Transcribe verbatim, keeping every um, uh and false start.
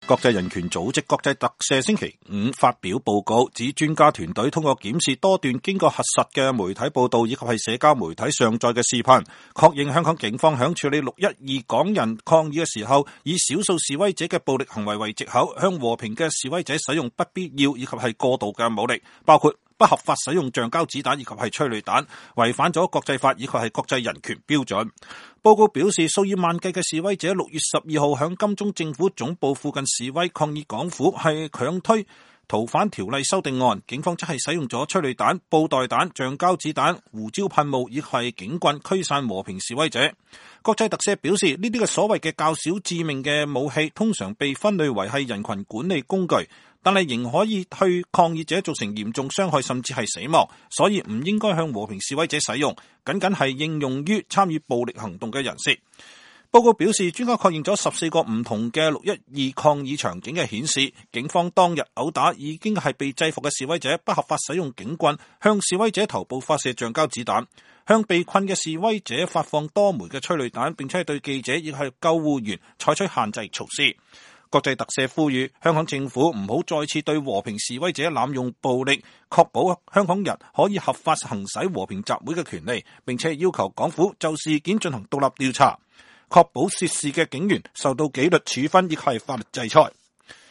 國際人權組織國際特赦星期五發表報告，指專家團隊通過檢視多段經過核實嘅媒體報道以及係社交媒體上載嘅視頻，確認香港警方響處理六一二港人抗議嘅時候，以少數示威者嘅暴力行為為藉口，向和平嘅示威者使用不必要以及係過度嘅武力，包括不合法使用橡膠子彈以及係催淚彈，違反咗國際法以及係國際人權標準。報告表示，數以萬計嘅示威者六月十二號響金鐘政府總部附近示威，抗議港府係強推逃犯條例修訂案，警方則係使用咗催淚彈、布袋彈、橡膠子彈、胡椒噴霧以及係警棍驅散和平示威者。國際特赦表示，呢啲嘅所謂嘅較少致命嘅武器，通常被分類為係人群管理工具，但係仍可以對抗議者造成嚴重傷害甚至係死亡，所以唔應該向和平示威者使用，僅僅係應用於參與暴力行動嘅人士。報告表示，專家確認咗十四個唔同嘅六一二抗議場景嘅顯示，警方當日毆打已經係被制服嘅示威者，不合法使用警棍向示威者頭部發射橡膠子彈，向被困嘅示威者發放多枚嘅催淚彈，並且係對記者亦係救護員採取限制措施。國際特赦呼籲香港政府唔好再次對和平示威者濫用暴力，確保香港人可以合法行使和平集會嘅權利，並且要求港府就事件進行獨立調查，確保涉事嘅警員受到紀律處分，亦係法律制裁。